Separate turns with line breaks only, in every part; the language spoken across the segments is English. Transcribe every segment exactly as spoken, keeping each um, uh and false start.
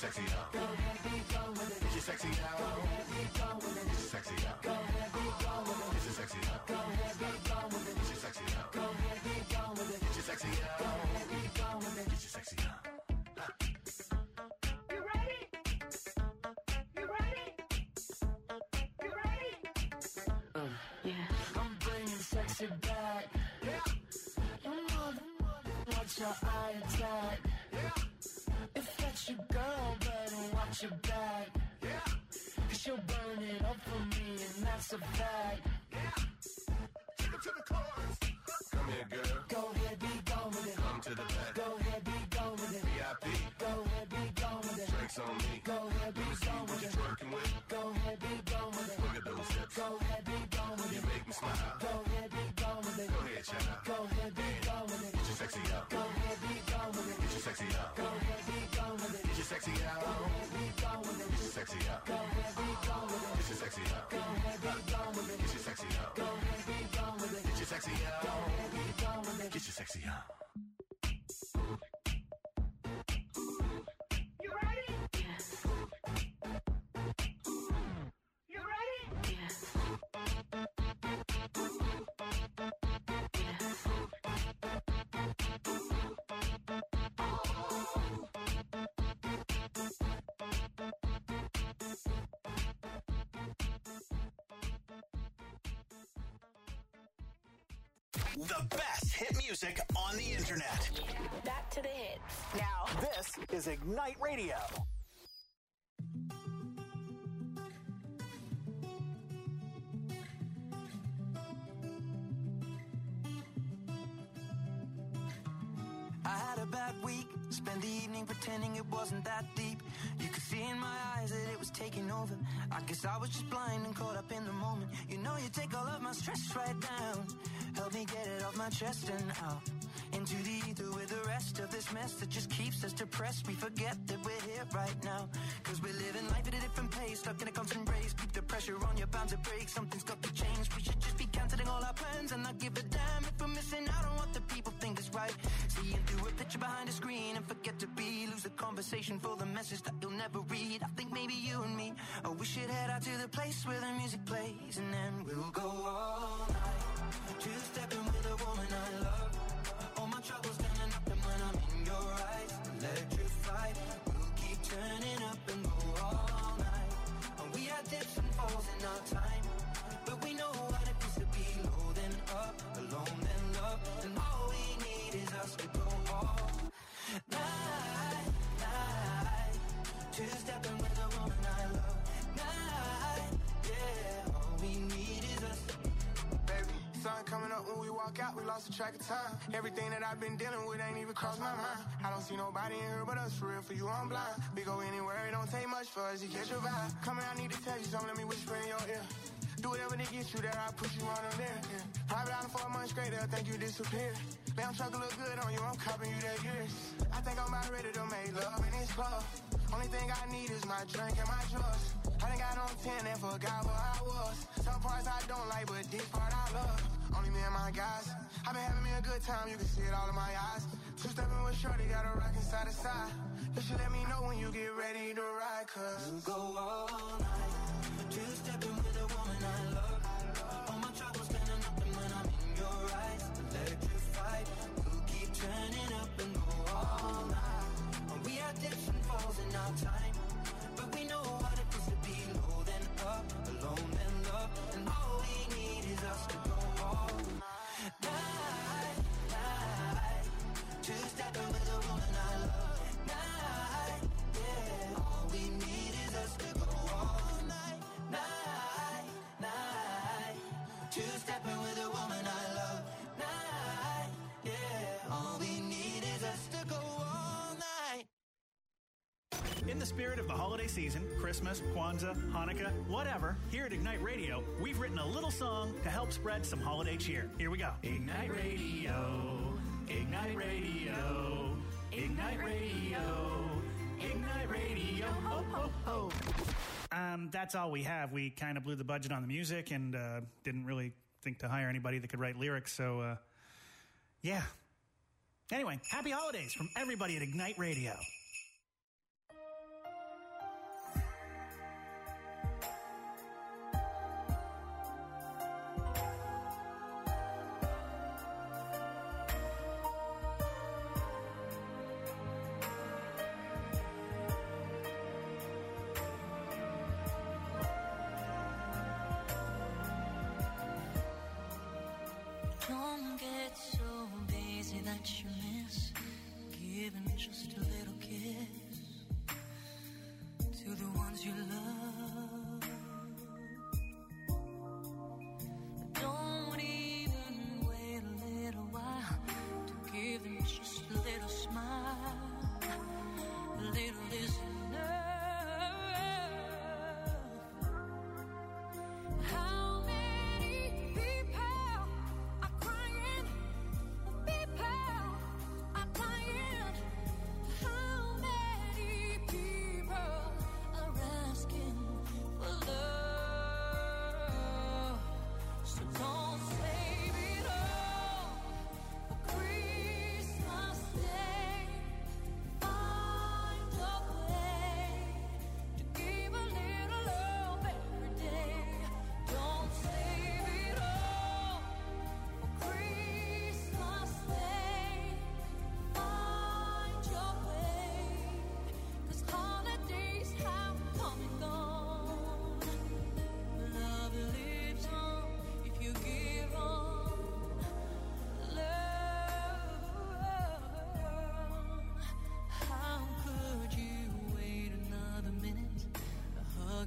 sexy out. Go ahead, be gone with it. Get your sexy out. Go ahead, be gone with it. Get your sexy out. Go ahead, be gone with it. Get your sexy out. Go ahead, be gone with it. Get your sexy out. Go ahead, be gone with it. Get your sexy out. Go ahead, be gone with it. Get your sexy out.
You ready? You ready? You ready?
Uh, yeah. I'm bringing sexy back. Yeah. You mother, watch your eye attack. Yeah. If that's your girl, better watch your back. Yeah. Cause she'll burn it up for me, and that's a fact. Yeah. Take it to the chorus. Come here, girl. Go ahead, be gone with it. Come to the back. Go ahead, be gone with it. V I P. Go ahead, be gone with it. Drinks on me. Go ahead, be gone with it. Working with. Go ahead, be gone with it. Look at those hips. Go ahead, be gone with it. You make me smile. Go ahead, be gone with it. Go ahead, child. Go ahead, be gone with it. Get your sexy out. Go ahead, be gone with it. Get your sexy out. Go ahead, be gone with it. Get your sexy out. Go ahead, be gone with it. Get your sexy out. Go ahead, be gone with it. Get your sexy out. Go ahead, be gone with it. Get your sexy out. Go ahead, be gone with it. Get your sexy out. Go ahead, be gone with it. Get your sexy out.
You ready?
Yes.
You ready?
Yes.
The best hit music on the internet.
Back to the hits. Now,
This is Ignite Radio.
I had a bad week, spent the evening pretending it wasn't that deep. You could see in my eyes that it was taking over. I guess I was just blind and caught up in the moment. You know you take all of my stress right down, help me get it off my chest and out into the ether with the rest of this mess that just keeps us depressed. We forget that we're here right now, cause we're living life at a different pace, stuck in a constant race. Keep the pressure on, you're bound to break. Something's got to change. We should just be cancelling all our plans and not give a damn if we're missing out on what the people think is right. Seeing through a picture behind a screen and forget to be, lose the conversation for the message that you'll never read. I think maybe you and me, oh, we should head out to the place where the music plays, and then we'll go all night, two-stepping with a woman I love. All my troubles gonna nothing when I'm in your eyes. Electrified, we'll keep turning up and go all night. And we had dips and falls in our time, but we know what it feels to be low then up, alone then love. And all we need is us to go all night, night. Two-stepping with a woman I love. Night, yeah, all we need is us.
Sun coming up when we walk out, we lost the track of time. Everything that I've been dealing with ain't even crossed my mind. I don't see nobody in here but us, for real, for you I'm blind. We go anywhere, it don't take much for us to catch your vibe. Come here, I need to tell you something, let me whisper in your ear. Do whatever to get you there, I'll push you on them there. Yeah. Private island for a month straight, they'll think you disappeared. Damn truck look good on you, I'm copping you that years. I think I'm about ready to make love in this club. Only thing I need is my drink and my drugs. I done got on ten and forgot where I was. Some parts I don't like, but this part I love. Only me and my guys. I've been having me a good time, you can see it all in my eyes. Two-stepping with shorty, got a rock inside the side. You should let me know when you get ready to ride, cause
we'll go all night, two-stepping with a woman I love. All my troubles gonna nothing when I'm in your eyes. Electrified, we'll keep turning up and go all night. And we had dips and falls in our time, but we know what it is to be low then up, alone then love. And all we need is us to go all night, night. Two-stepping with a woman I love. Night, yeah. All we need is us to go all night, night, night. Two-stepping with a woman I love. Night, yeah. All we need is us to go all night.
In the spirit of the holiday season, Christmas, Kwanzaa, Hanukkah, whatever, here at Ignite Radio, we've written a little song to help spread some holiday cheer. Here we go. Ignite Radio, Ignite Radio, Ignite Radio, Ignite Radio, ho, ho, ho. Um, that's all we have. We kind of blew the budget on the music and uh, didn't really think to hire anybody that could write lyrics, so, uh, yeah. Anyway, happy holidays from everybody at Ignite Radio.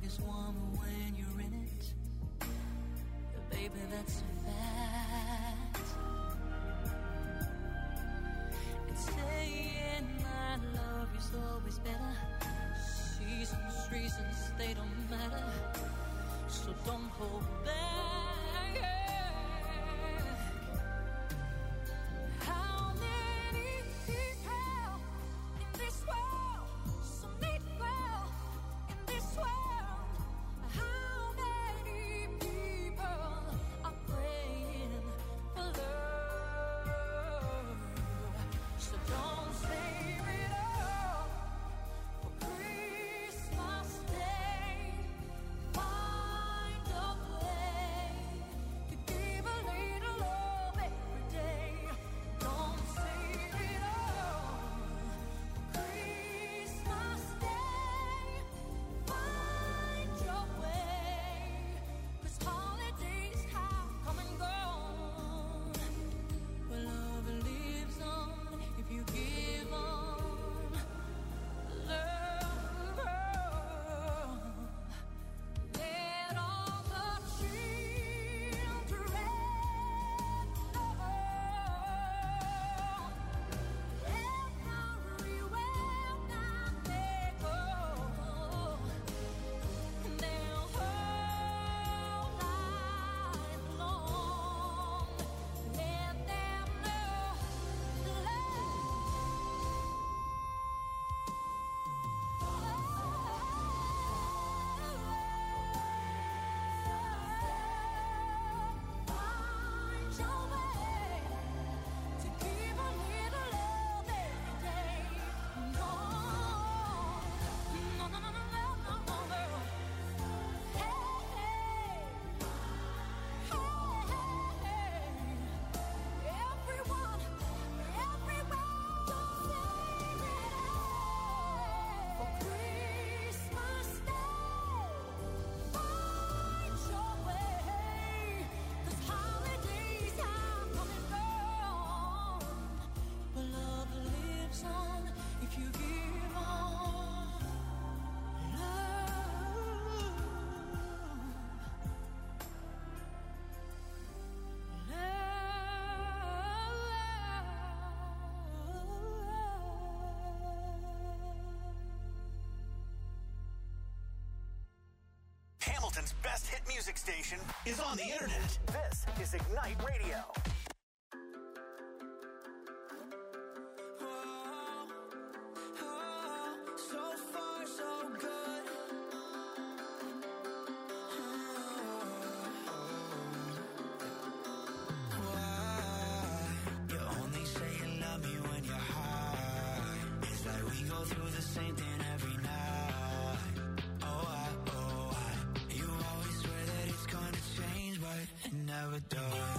gets warmer when you're in it. But baby, that's a fact. And saying I love you's always better. Seasons, reasons, they don't matter. So don't hold back. How many people in this world, so needful in this world? How many people are praying for love? So don't save it all for Christmas Day. Find a way to give a little love every day. Don't save it all for Christmas Day. Find your way, 'cause holidays have come and gone, but love lives on if you give on love. Let all the children know everywhere that they go, and their whole life long, let them know find your way to give a little love every day. No, no, no, no, no, no, no, no. Hey, hey, hey, everyone, everywhere, don't save it all for Christmas Day. Find your way, 'cause holidays have come and gone, but love lives on if you give on
Hamilton's best hit music station is on the internet. This is Ignite Radio.
So far, so good. Why? You only say you love me when you're high. It's like we go through the same thing every night. Oh, I, oh, I. You always swear that it's gonna change, but it never does.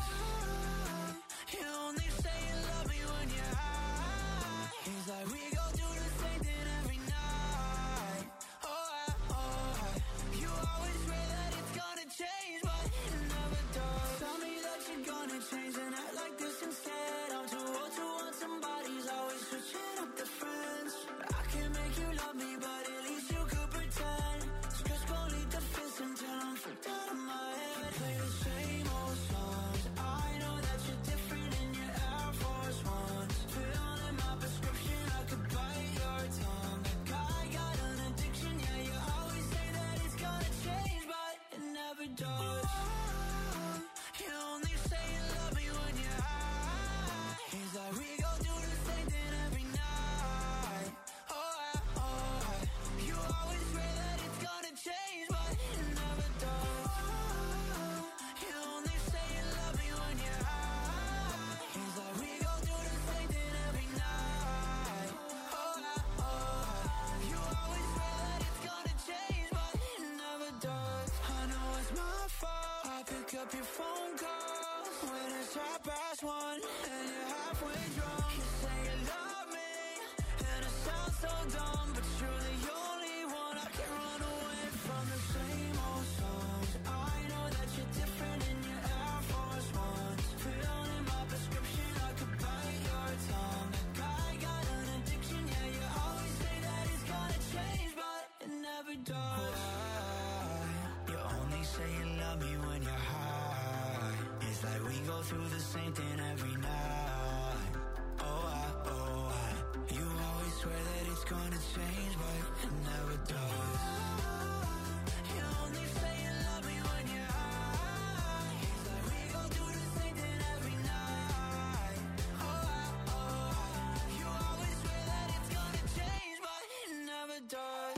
You only say you love me when you're high. It's like we go through the same thing every night. Oh, I, oh, I. You always swear that it's gonna change, but it never does. Tell me that you're gonna change and act like this instead. I'm too old to want somebody's always switching up the friends. I can make you love me, but at least you could pretend. Stress gon' lead the fence until I'm freaked out of my head. Play the same old songs. I know that you're different in your Air Force Ones. Filling my prescription, I could bite your tongue. Like I got an addiction, yeah, you always say that it's gonna change, but it never does. You only say you love me when you're high. It's like we go through the same thing every night. Oh, I, oh, I. You always swear that it's gonna change, but it never does. You only say you love me when you're high. It's like we go through the same thing every night. Oh, I, oh, I. You always swear that it's gonna change, but it never does. I know it's my fault. I pick up your phone calls when it's half past one and you're halfway drunk. You say you love me, and it sounds so dumb, but you're the only one I can run away from. The same old songs. I know that you're different in your Air Force Ones. Filling my prescription, I could bite your tongue. Like I got an addiction, yeah, you always say that it's gonna change, but it never does. Why? like we go through the same thing every night. Oh, I, oh, I. You always swear that it's gonna change, but it never does. You only say you love me when you're high. It's like we go through the same thing every night. Oh, I, oh, I. You always swear that it's gonna change, but it never does.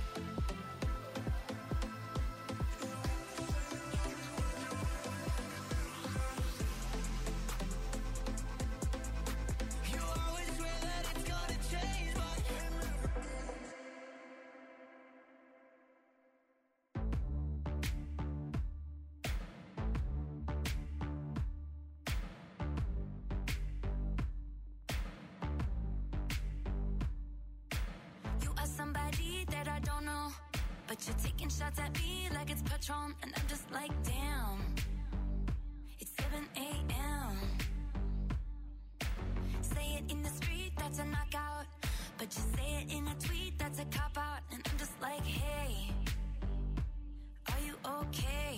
Somebody that I don't know, but you're taking shots at me like it's Patron, and I'm just like, damn, it's seven a.m. Say it in the street, that's a knockout, but you say it in a tweet, that's a cop-out, and I'm just like, hey, are you okay?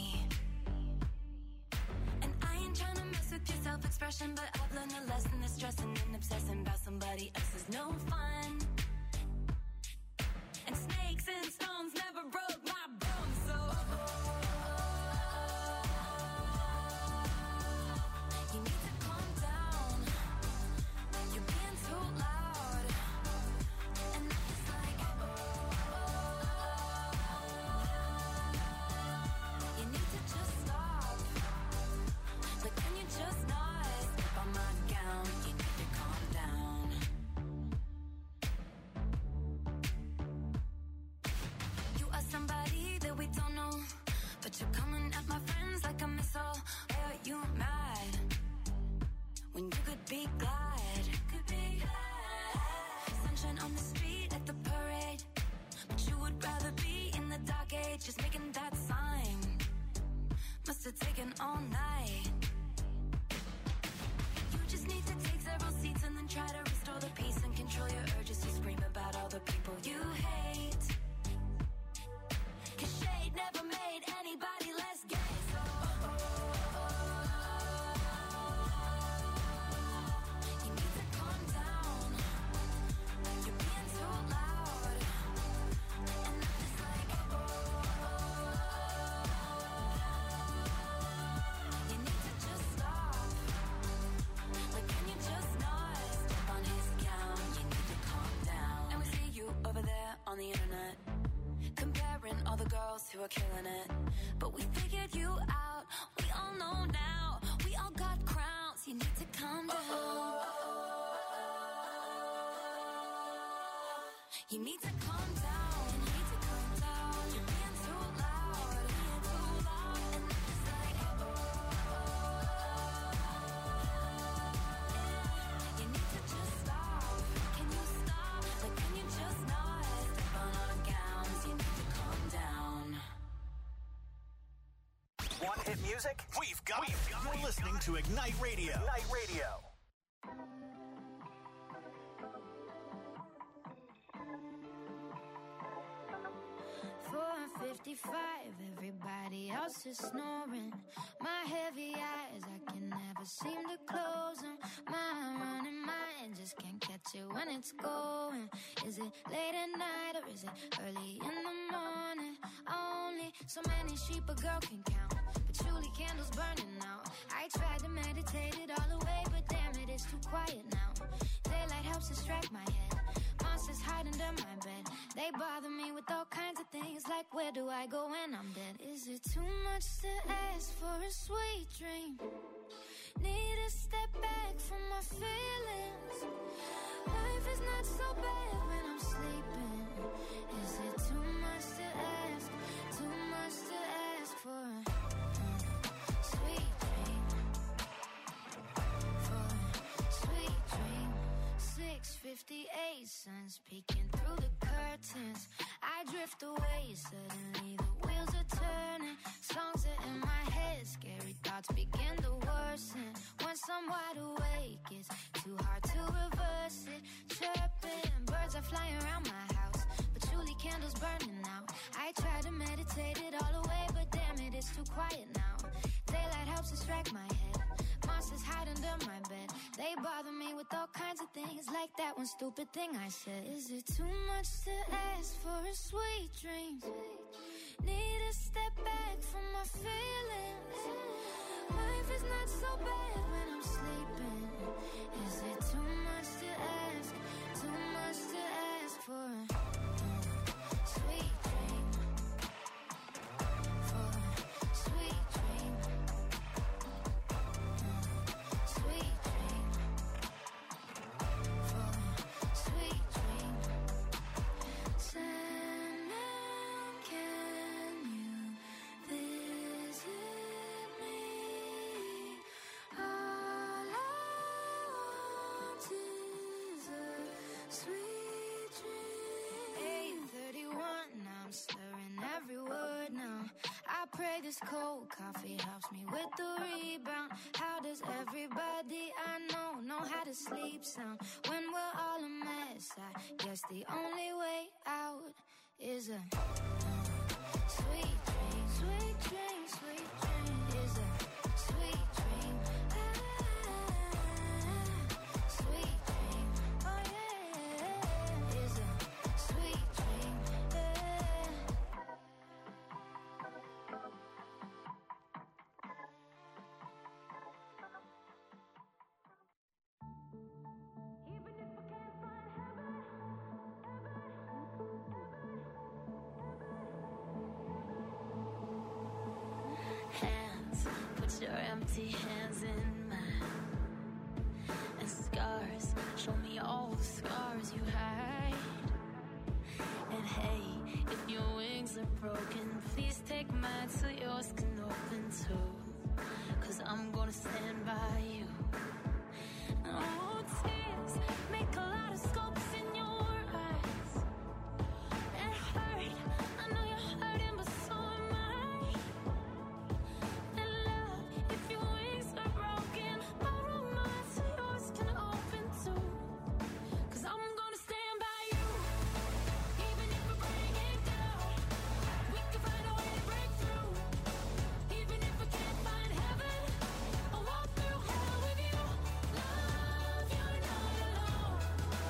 And I ain't trying to mess with your self-expression, but I've learned a lesson that stressing and obsessing about somebody else is no fun. And snakes and stones never broke my bones, so you need to calm down. You're being too loud, and I'm just like, you need to just stop. Like, can you just not step on my gown? You need to calm down. Somebody that we don't know, but you're coming at my friends like a missile. Why are you mad when you could be glad? Could be glad. Sunshine on the street at the parade, but you would rather be in the dark age, just making that sign. Must have taken all night. You just need to take several seats and then try to restore the peace and control your urges to scream about all the people you hate. Cause shade never made anybody less gay, so you need to calm down. You're being too loud, and I'm just like, you need to just stop. Like, can you just not step on his gown? You need to calm down. And we see you over there on the internet, comparing all the girls who are killing it. But we figured you out, we all know now. We all got crowns, you need to calm down. You need to calm down, you need to calm down. You're being too loud, being too loud. And I'm just like, you need to just stop. Can you stop? Like, can you just not step on our gowns? You need to calm down.
Want hit music? We've got it. You're listening to Ignite Radio. Ignite Radio.
four fifty-five, everybody else is snoring. My heavy eyes, I can never seem to close them. My running mind just can't catch it when it's going. Is it late at night or is it early in the morning? Only so many sheep a girl can count, patchouli candles burning out. I tried to meditate it all away, but damn it, it's too quiet now. Daylight helps distract my head, monsters hide under my bed. They bother me with all kinds of things, like where do I go when I'm dead? Is it too much to ask for a sweet dream? Need to step back from my feelings. Life is not so bad when I'm sleeping. Is it too much to ask? Too much to ask for a uh, sweet dream? For a sweet dream. six fifty-eight, sun's peeking through the curtains. I drift away, suddenly the wheels are turning. Songs are in my head, scary thoughts begin to worsen. Once I'm wide awake, it's too hard to reverse it. Chirping, birds are flying around my house, patchouli candles burning out. I try to meditate it all away, but damn it, it's too quiet now. Daylight helps distract my head, glasses hide under my bed. They bother me with all kinds of things, like that one stupid thing I said. Is it too much to ask for a sweet dream? Need a step back from my feelings. Life is not so bad when I'm sleeping. Is it too much to ask? Too much to ask for a sweet dream? For a sweet dream. Sweet dream. For a sweet dream. Sandman, can you visit me? All I want is a sweet dream. eight thirty-one, I'm slurring every word now. I pray this cold coffee helps me with the rebound. How does everybody I know know how to sleep sound? When we're all a mess, I guess the only way out is a sweet dream. Sweet dream, sweet dream is a sweet dream. Ah, sweet dream, oh yeah, is a sweet dream. Yeah. Hands, put your empty hands in mine. And scars, show me all the scars you hide. And hey, if your wings are broken, please take mine so yours can open too. Cause I'm gonna stand by you. Oh, tears make a lot of scopes in your eyes. It hurt, I know you're hurting, but so am I. And love, if your wings are broken, borrow mine so yours can open too. Cause I'm gonna stand by you, even if we're breaking down. We can find a way to break through. Even if we can't find heaven, I'll walk through hell with you. Love, you're not alone.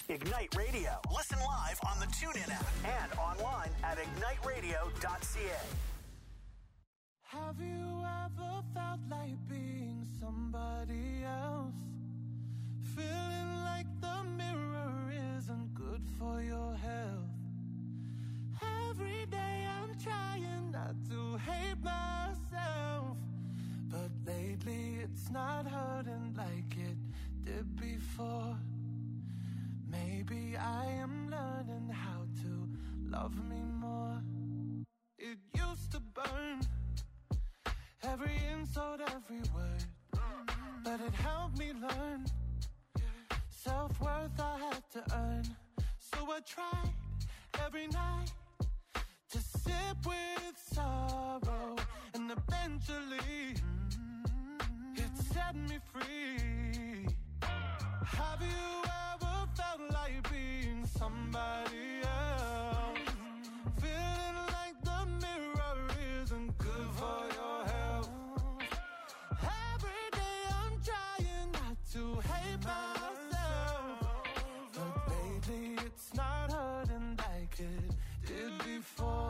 Ignite Radio. Listen live on the TuneIn app and online at ignite radio dot c a.
Have you ever felt like being somebody else? Feeling like the mirror isn't good for your health. Every day I'm trying not to hate myself, but lately it's not hurting like it did before. Maybe I am learning how to love me more. It used to burn, every insult, every word, but it helped me learn self-worth I had to earn. So I tried every night to sip with sorrow, and eventually it set me free. Have you ever felt like being somebody else? Feeling like the mirror isn't good for your health. Every day I'm trying not to hate myself, but lately it's not hurting like it did before.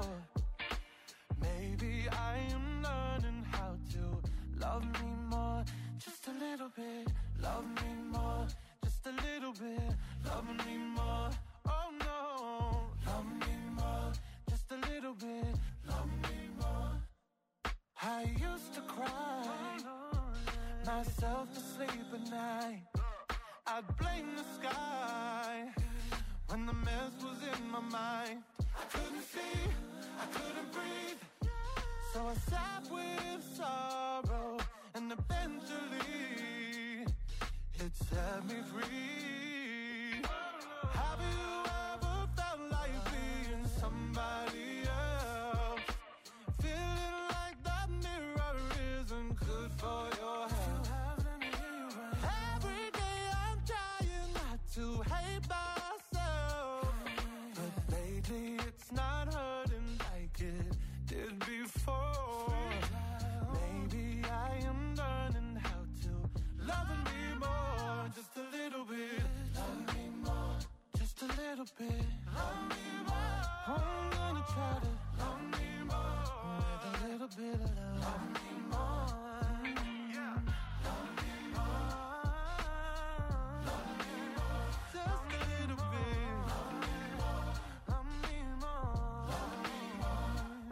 Maybe I am learning how to love me more, just a little bit. Love me more, just a little bit. Love me more, oh no. Love me more, just a little bit. Love me more. I used to cry myself to sleep at night. I'd blame the sky when the mess was in my mind. I couldn't see, I couldn't breathe, so I sat with sorrow, and eventually it set me free. Have you ever felt like being somebody else? Feeling like that mirror isn't good for your health. Every day I'm trying not to hate myself, but lately it's not hurting like it did before. Maybe I am learning how to love me more, just a little bit. Love me more, just a little bit. Love me more. I'm gonna try to love me more with a little bit of love. Love me more. Yeah. Love me more. Love me more. Just a little bit. Love me more. Love me more. Love me more.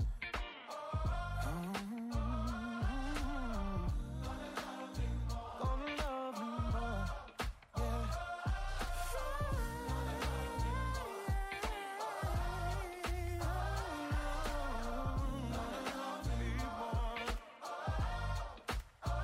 Gonna love me more. Yeah. Gonna love me more.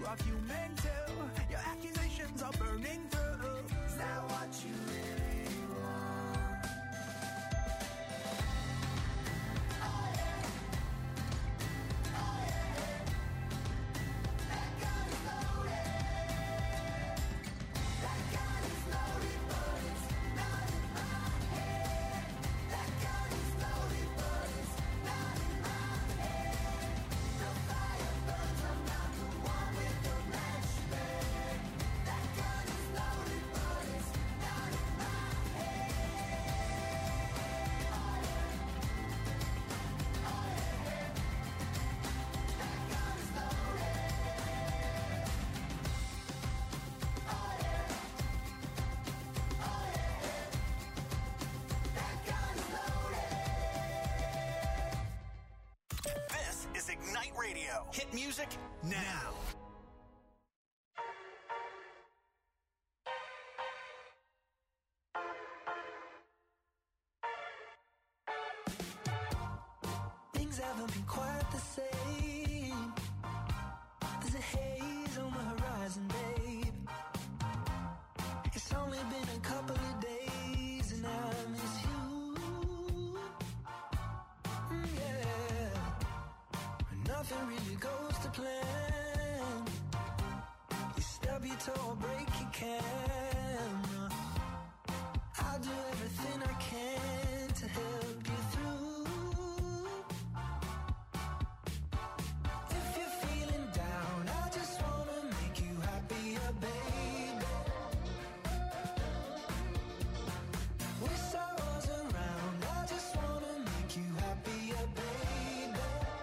are fuming too. Your accusations are burning through. Is that what you really want? Oh yeah. Oh yeah. That gun is loaded. That gun is loaded, but it's not in my head. That gun is loaded, but it's not in my head. The fire burns, I'm not the one with the match, babe. That gun is loaded, but it's not in my head. Oh yeah. Oh yeah. That gun is loaded. Oh yeah. Oh yeah. That gun is loaded.
This is Ignite Radio. Hit music now.
Things haven't been quite the same. There's a haze on the horizon, babe. It's only been a couple of days and I miss you. Mm, yeah. Nothing really goes to plan. You stub your toe or break your camera. I'll do everything I can to help you through. If you're feeling down, I just wanna make you happier, baby. Wish I was around, I just wanna make you happier, baby.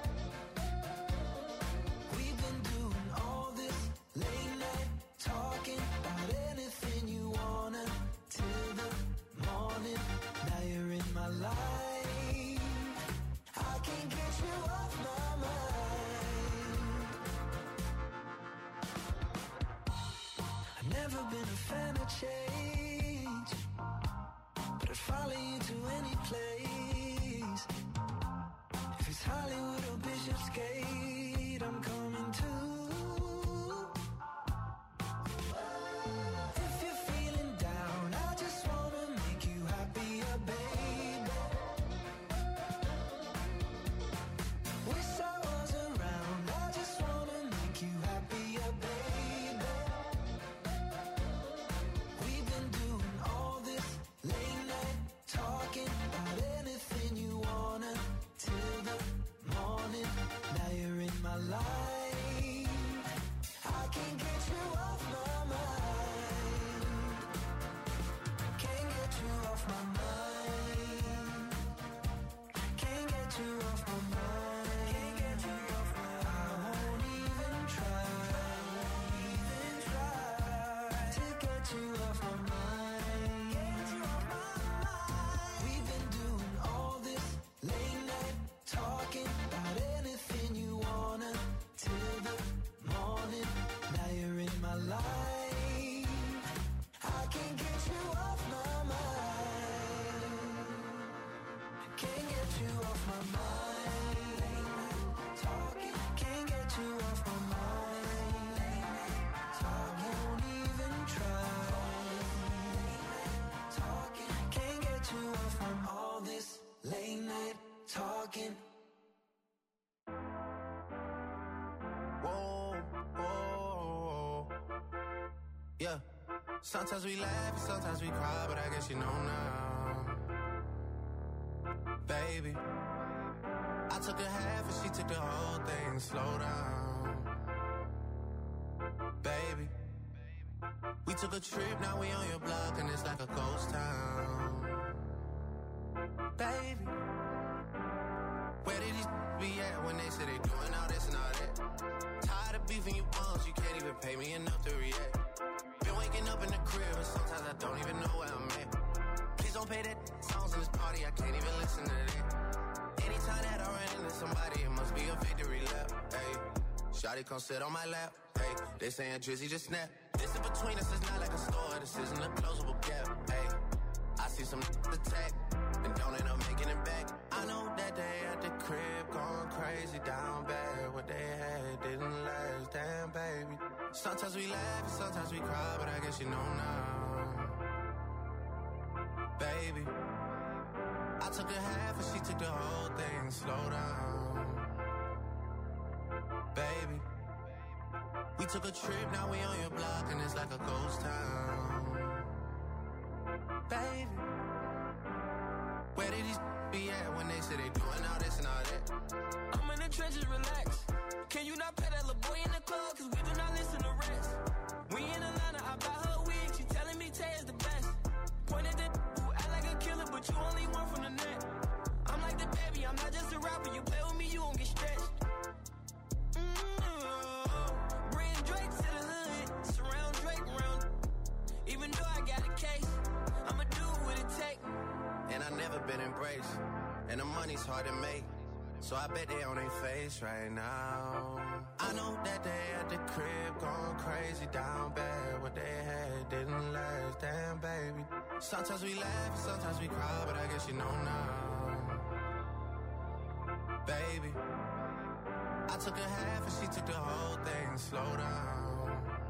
We've been doing all this late night talking about anything you wanna till the morning. Now you're in my life. I can't get you off my mind. I've never been a fan of change, but I'd follow you to any place. If it's Hollywood or Bishopsgate, I'm coming too. If you're feeling down, I just wanna make you happier, baby. Wish I was around, I just wanna make you happier, baby. We've been doing all this late night talking about anything you wanna till the morning. Now you're in my life. I can't get you off my mind. Can't get you off my mind. Can't get you off my mind. Can't get you off my mind. I won't even try. Even try to get you off my mind. Get you off my mind. We've been doing all this late night talking about anything you wanna till the morning. Now you're in my life. I can't get you off my mind. Can't get you off my mind. Late night talking. Can't get you off my mind. Late night talking. Won't even try. Late night talking. Can't get you off from all this late night talking.
Whoa, whoa, yeah. Sometimes we laugh and sometimes we cry, but I guess you know now, baby. I took a half and she took the whole thing. Slow down, baby. We took a trip, now we on your block and it's like a ghost town, baby. Where did these be at when they say they doing all this and all that? Tired of beefing you bums, you can't even pay me enough to react. Been waking up in the crib and sometimes I don't even know where I'm at. Please don't play that songs in this party, I can't even listen to that. Anytime that I run into somebody, it must be a victory lap. Hey, shawty come sit on my lap. Hey, they saying Drizzy just snap. This in between us is not like a store, this isn't a closable gap. Hey, I see some attack and don't end up making it back. I know that they at the crib going crazy down bad. What they had didn't last, damn baby. Sometimes we laugh and sometimes we cry, but I guess you know now. Baby, I took a half and she took the whole thing. Slow down. Baby, we took a trip, now we on your block and it's like a ghost town. Baby, where did these be at when they say they doing all this and all that?
I'm in the trenches, relax. Can you not pet that little boy in the club? Cause we do not listen to rest. We in Atlanta, I buy her wig. She telling me Tay is the best. Pointed at who act like a killer, but you only one from the net. I'm like the baby, I'm not just a rapper. You play with me, you won't get stretched. Mm-hmm. Bring Drake to the hood. Surround Drake around. Even though I got a case, I'ma do what it take.
And I never been embraced. And the money's hard to make. So I bet they on their face right now. I know that they at the crib going crazy down bad. What they had didn't last, damn baby. Sometimes we laugh and sometimes we cry, but I guess you know now. Baby, I took a half and she took the whole thing. Slow down.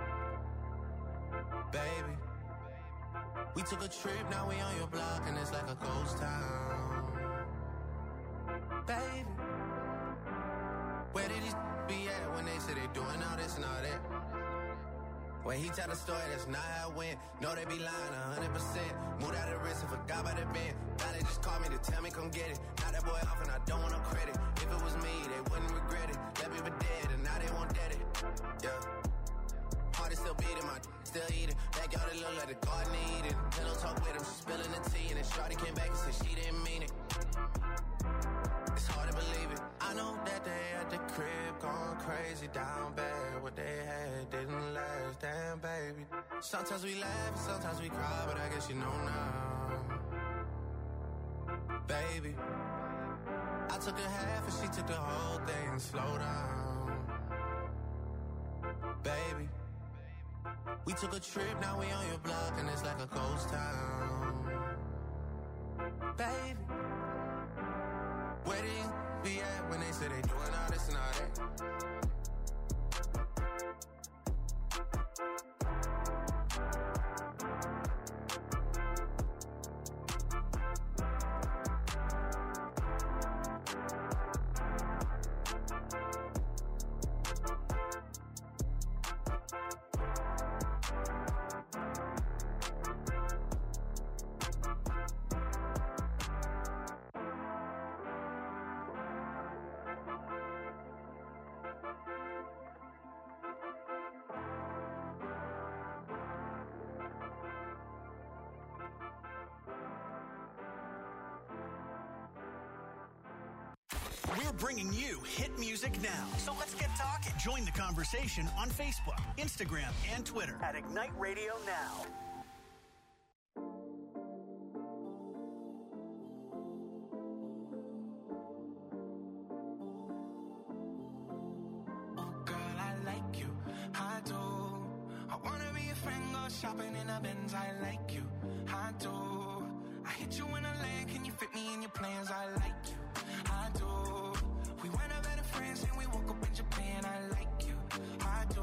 Baby, we took a trip, now we on your block and it's like a ghost town. Baby, where did these be at when they say they doing all this and all that? When he tell the story, that's not how it went. No, they be lying one hundred percent. Moved out of the wrist and forgot about the bend. Now they just call me to tell me come get it. Now that boy off and I don't want no credit. If it was me, they wouldn't regret it. Left me for dead and now they won't dead it. Yeah. Heart is still beating, my still eating. Backyard it look like the garden eating. Pillow talk with him, she spilling the tea. And then Shawty came back and said she didn't mean it. It's hard to believe it. I know that they at the crib going crazy down bad. What they had didn't last, damn baby. Sometimes we laugh and sometimes we cry, but I guess you know now. Baby, I took a half and she took the whole thing. Slow down. Baby, we took a trip, now we on your block and it's like a ghost town. Baby, where do you be at when they say they doing all this and all that?
We're bringing you hit music now. So let's get talking. Join the conversation on Facebook, Instagram, and Twitter at Ignite Radio Now.
Oh, girl, I like you. I do. I wanna be a friend, go shopping in a Benz. I like you. I do. I hit you in a lane. Can you fit me in your plans? I like you. I do. We went up better friends and we woke up in Japan. I like you. I do.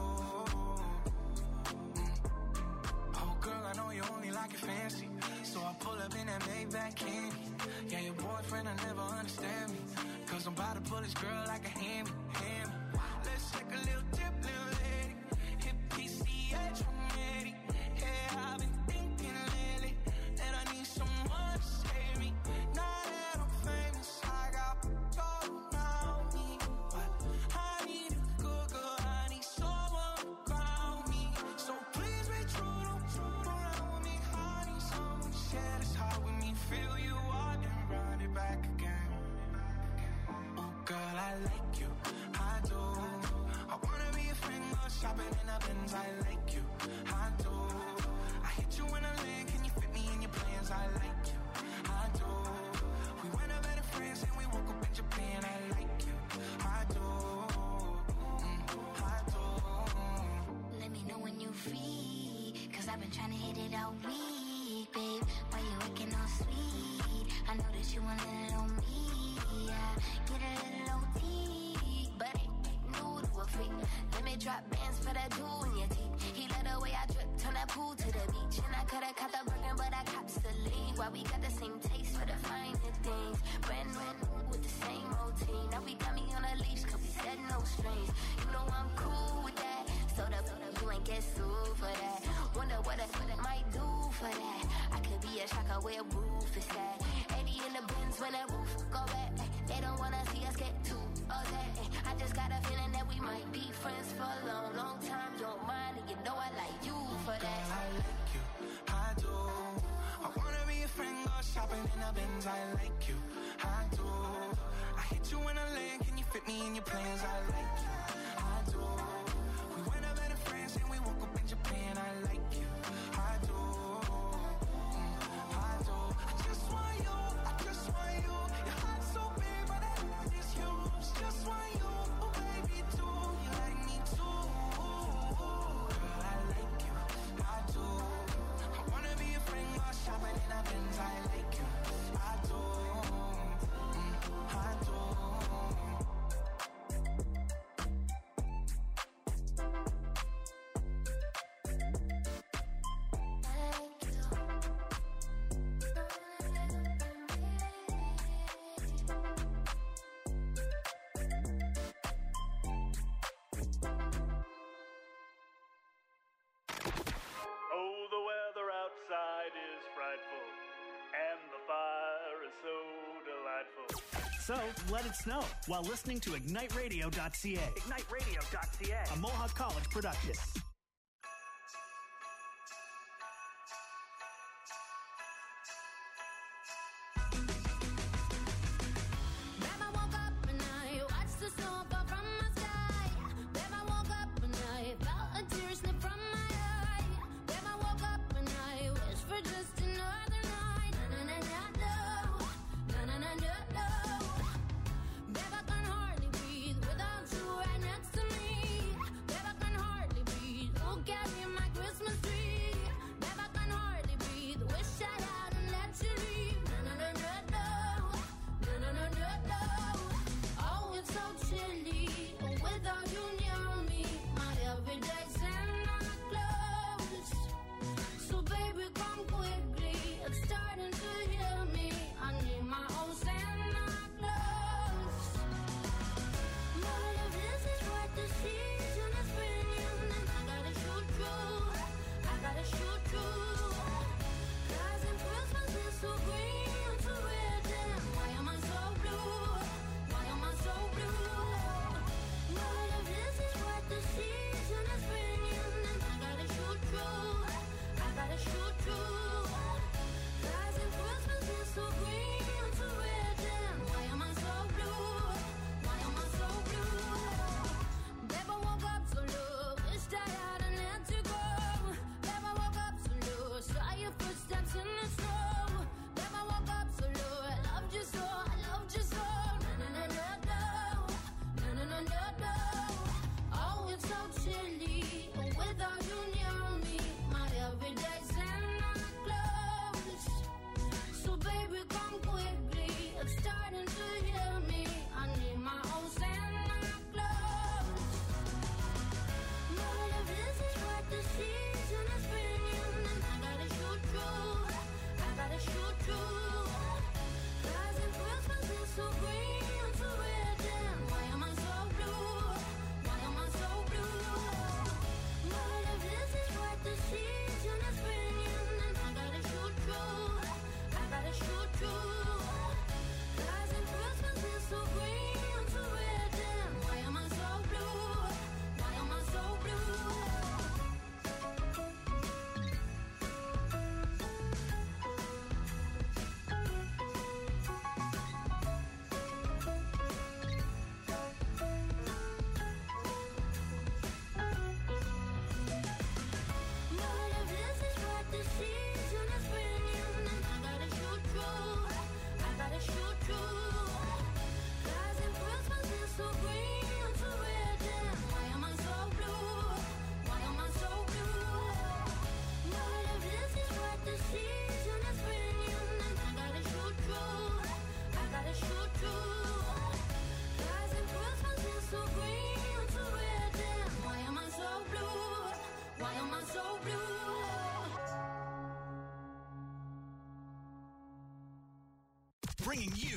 Mm. Oh, girl, I know you only like it fancy. So I pull up in that Maybach candy. Yeah, your boyfriend, I never understand me. Cause I'm about to pull this girl like a hammy, hammy. Let's take a little dip, little lady. Hit P C H one eighty. Yeah, I've been thinking lately that I need someone to save me. Now that I'm famous, I got gold around me. But I need a good girl, I need someone to ground me. So please be true, don't true around with me. I need someone to share this heart with me. Feel you out and run it back again. Oh girl, I like you, I do. I wanna be a friend, go shopping in a Benz. I like you, I do. I hit you in a lane, can you fit me in your plans? I like you, I do. We went up better friends and we woke up in Japan. I like you, I do. Mm, I do.
Let me know when you free, cause I've been trying to hit it all week, babe. Why you acting all sweet? I know that you want it on me. Yeah, get a little O T, but ain't new to a freak. Let me
drop bands for that jewel in your teeth. He let the way I drip, turn that pool to the beach. And I could've caught the Birkin, but I cops the lead. Why we got the same taste for the finer things. Brand new with the same routine. Now we got me on a leash, cause we said no strings. You know I'm cool with that. So the you ain't get sued for that. Wonder what I, what I might do for that. I could be a shocker where a roof is at. eighty in the bins when that roof go back. They don't wanna see us get too upset. I just got a feeling that we might be friends for a long, long time. You don't mind, and you know I like you for that.
Girl, I like you, I do. I wanna be a friend, go shopping in the Benz. I like you, I do. I hit you in a lane, can you fit me in your plans? I like you, I do. We went up in France and we woke up in Japan. I like you, I do. I do. I just want you, I just want you. Your heart's so big, but that love is huge. Just want you, oh baby, too. You like me too. Girl, I like you, I do. I wanna be a friend, go shopping in a Benz. I like you, I do. Mm, I do.
Oh, the weather outside is frightful, and the fire is so delightful. So, let it snow while listening to ignite radio dot c a. ignite radio dot c a, a Mohawk College production.
Babe, I woke up and I watched the snow fall from my sky. Babe, I woke up and I felt a tear slip from my eye. Babe, I woke up and I wished for just another night. Na na na na no, na na na na no. Babe, I can hardly breathe without you right next to me. Babe, I can hardly breathe.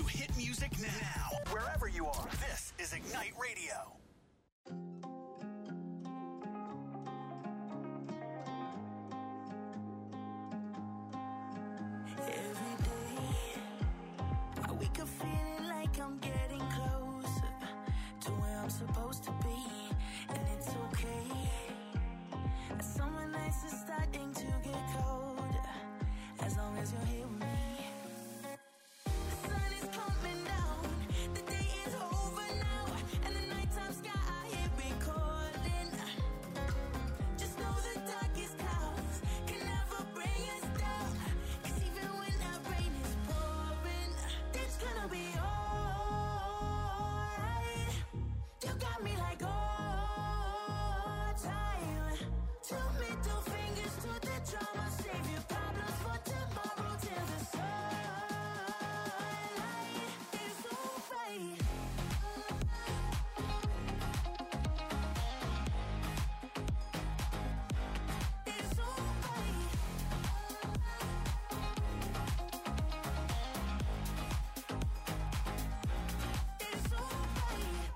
hit music now. Wherever you are, this is Ignite Radio.
Every day, I wake up feeling like I'm getting closer to where I'm supposed to be, and it's okay. Summer nights are starting to get colder, as long as you're here with me. The sun is coming down, the day is over now, and the nighttime sky I hear it calling. Just know the darkest clouds can never bring us down, 'cause even when that rain is pouring, it's gonna be alright. You got me like all time. Two middle fingers to the drama, save your problems for tomorrow till the sunlight is alright. It's alright. It's alright.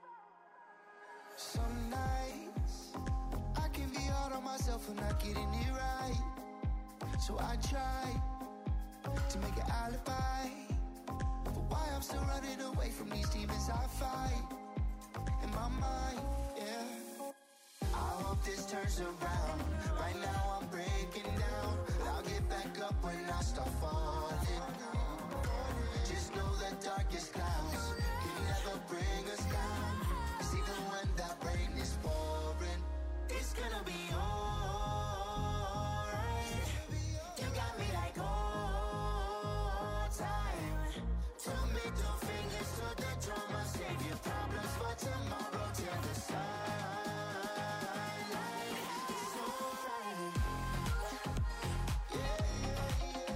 Some nights I can be hard on myself for not getting it right, so I try to make an alibi for why I'm still running away from these demons I fight in my mind. Yeah, I hope this turns around. Right now I'm breaking down. I'll get back up when I start falling. Just know the darkest clouds can never bring us down, 'cause even when that rain is pouring, it's gonna be alright. You got me like all time. Two middle fingers to the drama, save your problems for tomorrow till the sunlight. It's alright. Yeah, yeah, yeah.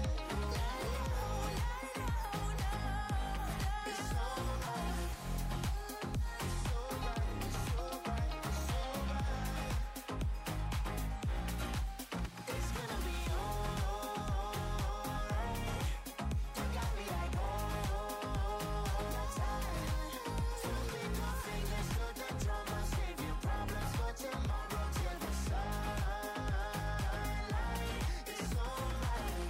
It's alright. It's alright. It's alright. It's alright. It's gonna be alright. You got me like all time. Two middle fingers to the drama, save your problems for tomorrow till the sunlight. It's alright.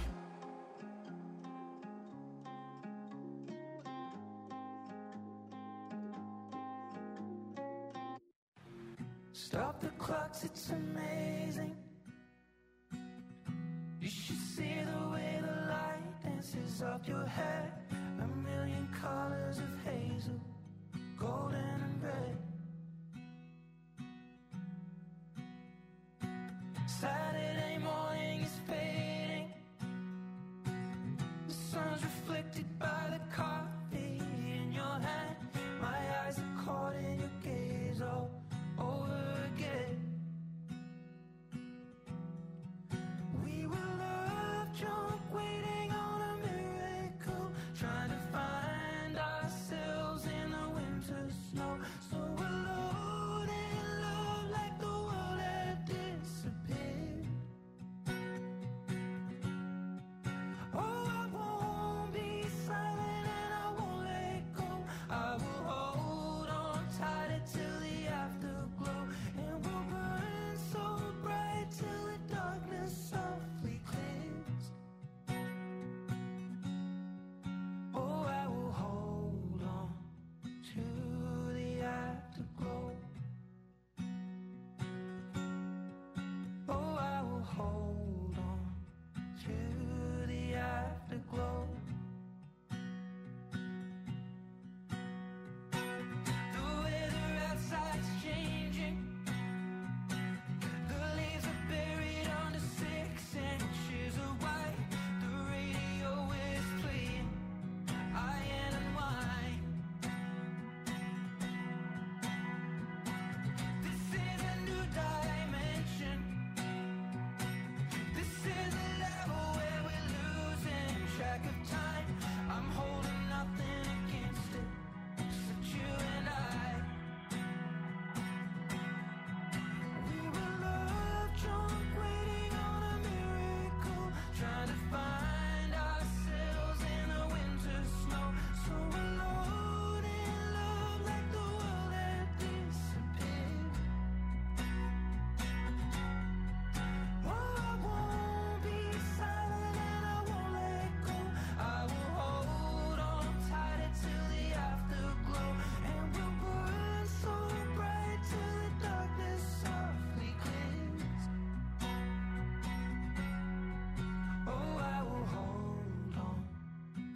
Stop the clocks, it's amazing. You should see the way the light dances up your hair. A million colors of hazel, golden and red. Saturday morning is fading. The sun's reflected by the coffee in your hand. My eyes are caught in your gaze all over again. We were love drunk, waiting on a miracle, trying to find ourselves in the winter snow. So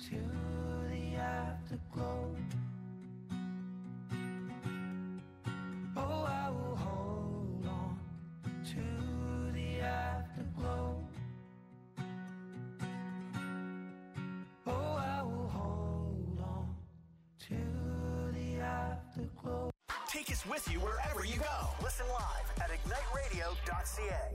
to the afterglow. Oh, I will hold on to the afterglow. Oh, I will hold on to the afterglow.
Take us with you wherever you go. Listen live at ignite radio dot c a.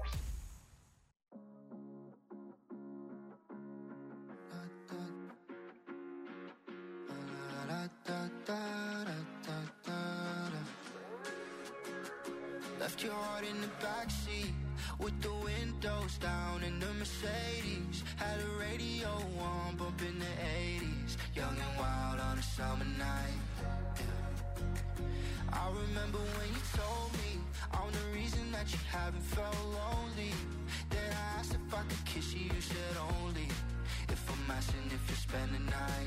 Left your heart in the backseat with the windows down in the Mercedes. Had a radio on, bumping the eighties. Young and wild on a summer night. Yeah. I remember when you told me I'm the reason that you haven't felt lonely. Then I asked if I could kiss you, you said only if I'm asking if you spend the night.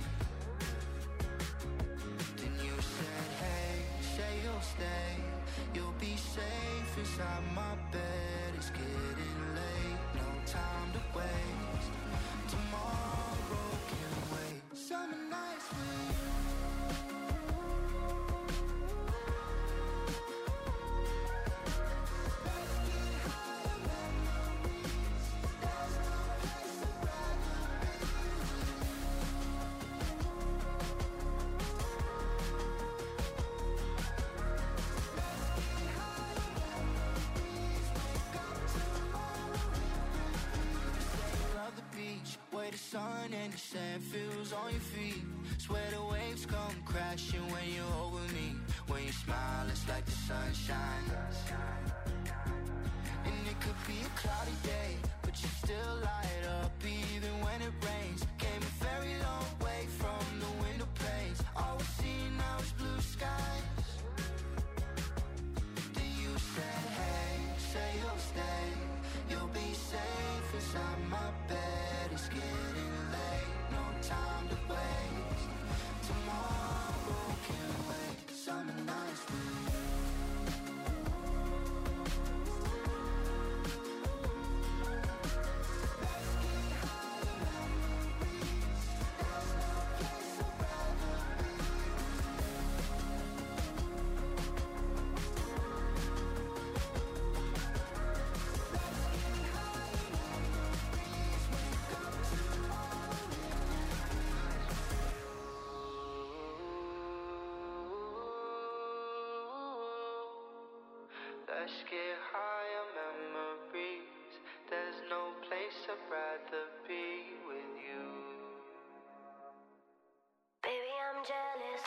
Then you said, hey, say you'll stay. You'll be safe inside my bed. It's getting late, no time to waste. Tomorrow can wait. Summer nights with you. Let's get higher memories. There's no place I'd rather be with you. Where the sun and the sand feels on your feet. Swear the waves come crashing when you're over me. When you smile, it's like the sunshine. And it could be a cloudy day, but you still light up even when it rains. Came a very long way from the window panes. All we're seeing now is blue skies. Then you said, hey, say you'll stay. You'll be safe inside my bed. It's getting late, no time to waste. Tomorrow can wait. Summer nights with you. Let's get higher memories. There's no place I'd rather be Let's get higher memories. There's no place I'd rather be with you.
Baby, I'm jealous.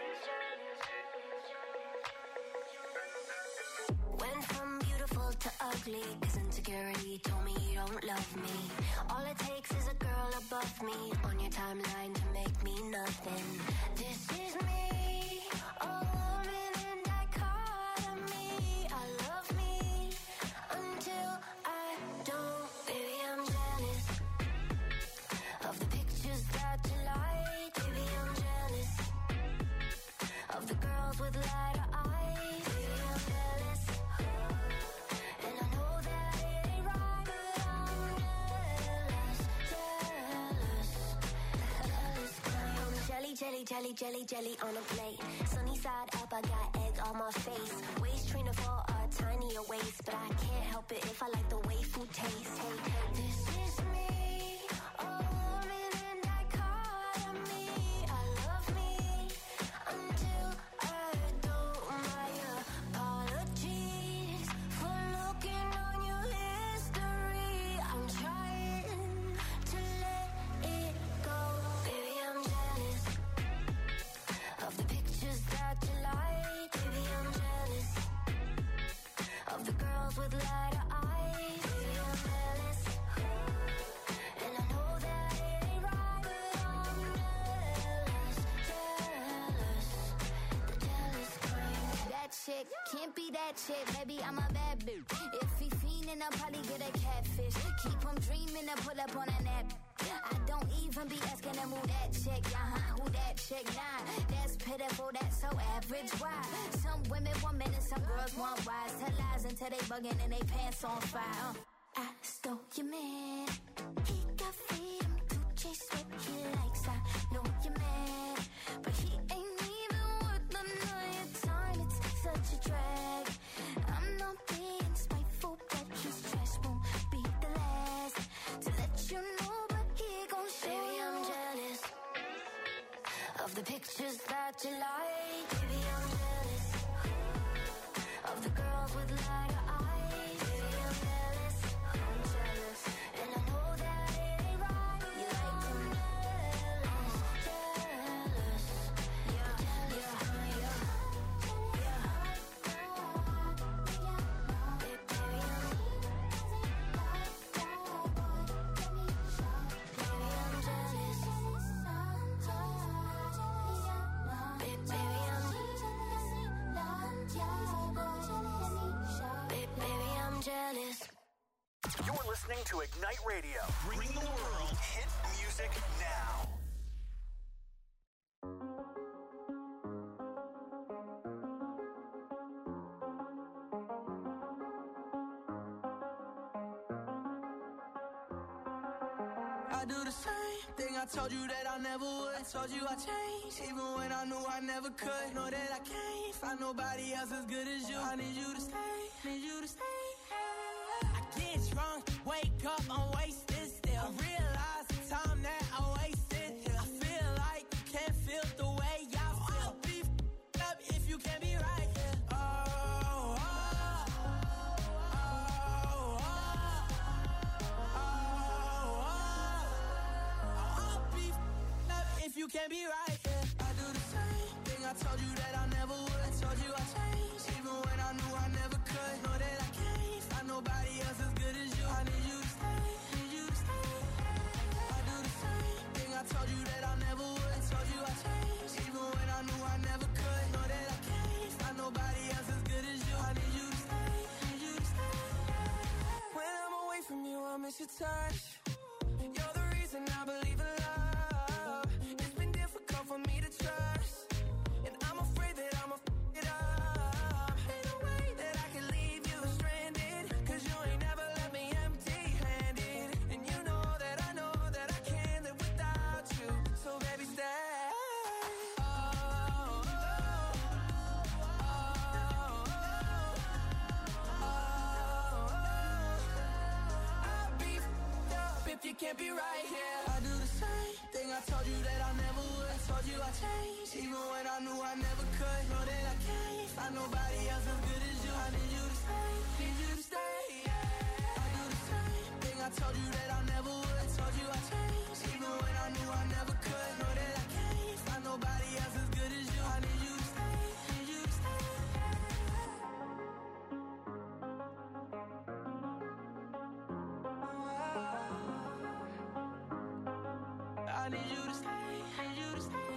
Went from beautiful to ugly, cause insecurity told me you don't love me. All it takes is a girl above me on your timeline to make me nothing. This is me, a woman in dichotomy. I love me until I don't. Baby, I'm jealous of the pictures that you like. Baby, I'm jealous of the girls with lighter eyes. Baby, I'm jealous, and I know that it ain't right, but I'm jealous, jealous, jealous. I'm jelly, jelly, jelly, jelly, jelly on a plate. Sunny side up, I got egg on my face. Waist trainer for a tinier waist, but I can't help it if I like the way food tastes. Hey, this is me, a woman in dichotomy. I love me until I don't. My apologies for looking on your history. I'm trying to let it go. Baby, I'm jealous of the pictures that you like. Baby, I'm jealous of the girls with lighter eyes. Baby, I'm jealous, and I know that it ain't right, but I'm jealous, jealous, the jealous kind.
That chick can't be that chick, baby, I'm a bad bitch. If he fiendin', I'll probably get a catfish. Keep him dreamin' to pull up on a nap. I don't even be asking him who that chick, uh-huh, who that chick, nah. That's pitiful, that's so average, why? Some women want men and some girls want wise. Tell lies until they buggin' and they pants on fire. uh. I stole your man, he got freedom to
chase what he likes. I know you're mad, but he ain't even worth none of your time. It's such a drag. I'm not being spiteful, but his trash won't be the last to let you know, but he gon' show. Baby, I'm jealous of the pictures that you like. Baby, I'm jealous of the girls with lighter eyes. Baby, I'm jealous, I'm jealous, and I know that it ain't right. You like them jealous, jealous, yeah, jealous, yeah, yeah, yeah. Baby, baby, I'm baby, I'm jealous. Baby, baby, I'm baby, baby, I'm jealous.
You're listening to Ignite Radio, bringing the world hit music now.
I do the same thing I told you that I never would. I told you I changed, even when I knew I never could. Know that I can't find nobody else as good as you. I need you to stay, need you to stay. I get drunk, wake up, I'm wasted still. I realize the time that I wasted here. I feel like you can't feel the way I feel. I'll be f***ed up if you can't be right here. Oh, oh, oh, oh, oh, oh. I'll be f***ed up if you can't be right here. I do the same thing I told you that I never would. I told you I changed, even when I knew I never could. Know that I can't find nobody else as good as you. I need you to stay, need you to stay. I do the same thing I told you that I never would. I told you I changed, even when I knew I never could. Know that I can't find nobody else as good as you. I need you to stay, need you to stay. When I'm away from you, I miss your touch. You're the reason I believe in love. It's been difficult for me to trust, and I'm afraid that I'ma f*** it up. Ain't no way that I can leave you stranded, 'cause you ain't never left me empty-handed. And you know that I know that I can't live without you. So baby, stay. Oh, oh, oh, oh, oh. I'll be f***ed up if you can't be right here. I do the same thing I told you that I never would. I told you I changed, even when I knew I never could. Know that I can't find nobody else as good as you. I need you to stay, need you to stay. I do the same thing I told you that I never would. I told you I changed, even when I knew I never could. Know that I can't find nobody else as good as you. I need you to stay, need you to stay. I need you to stay, need you to stay.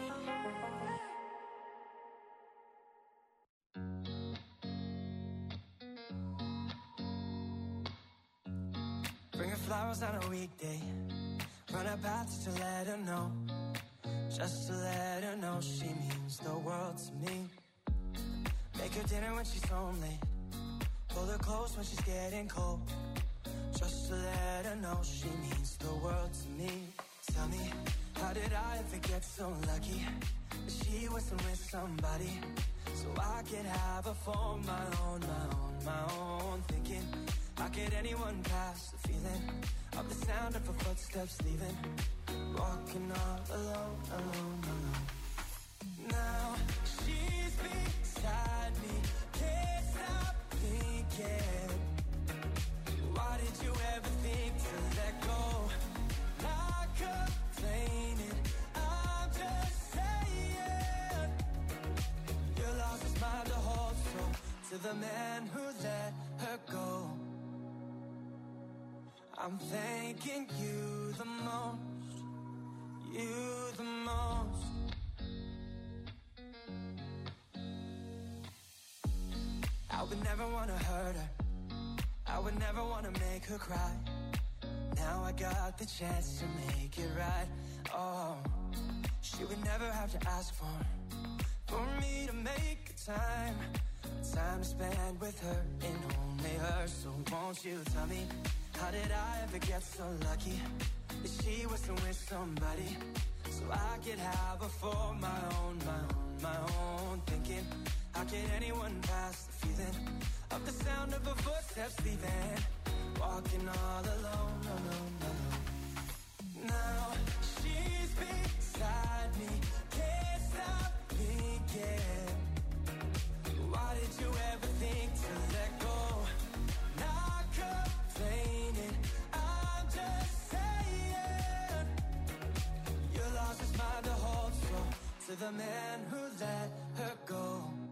Bring her flowers on a weekday. Run her path to let her know. Just to let her know she means the world to me. Make her dinner when she's home late. Pull her close when she's getting cold. Just to let her know she means the world to me. Tell me, how did I ever get so lucky that she wasn't with somebody, so I could have her for my own, my own, my own. Thinking, how could anyone pass the feeling of the sound of her footsteps leaving, walking all alone, alone, alone. Now she's beside me, can't stop thinking. Why did you ever think to let go? Not complaining, I'm just saying. Your loss is mine to hold, so to the man who let her go, I'm thanking you the most, you the most. I would never want to hurt her, I would never want to make her cry. Now I got the chance to make it right. Oh, she would never have to ask for, for me to make a time, time to spend with her and only her. So won't you tell me,
How did I ever get so lucky that she was with somebody so I could have her for my own, my own, my own? Thinking, how can anyone pass the feeling of the sound of her footsteps leaving? Walking all alone, alone, alone. Now she's beside me, can't stop thinking. Why did you ever think to let go? Not complaining, I'm just saying. You lost his mind to hold so to the man who let her go.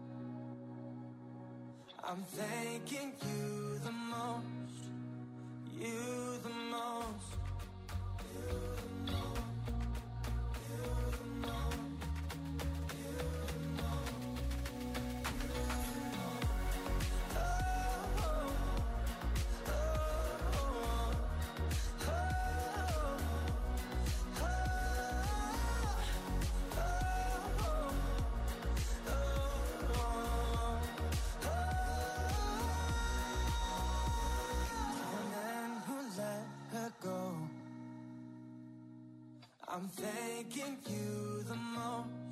I'm thanking you the most, you the most, you the most, you the most, you the most, you the most. Oh, oh, oh, oh, oh, oh, I'm thanking you the most.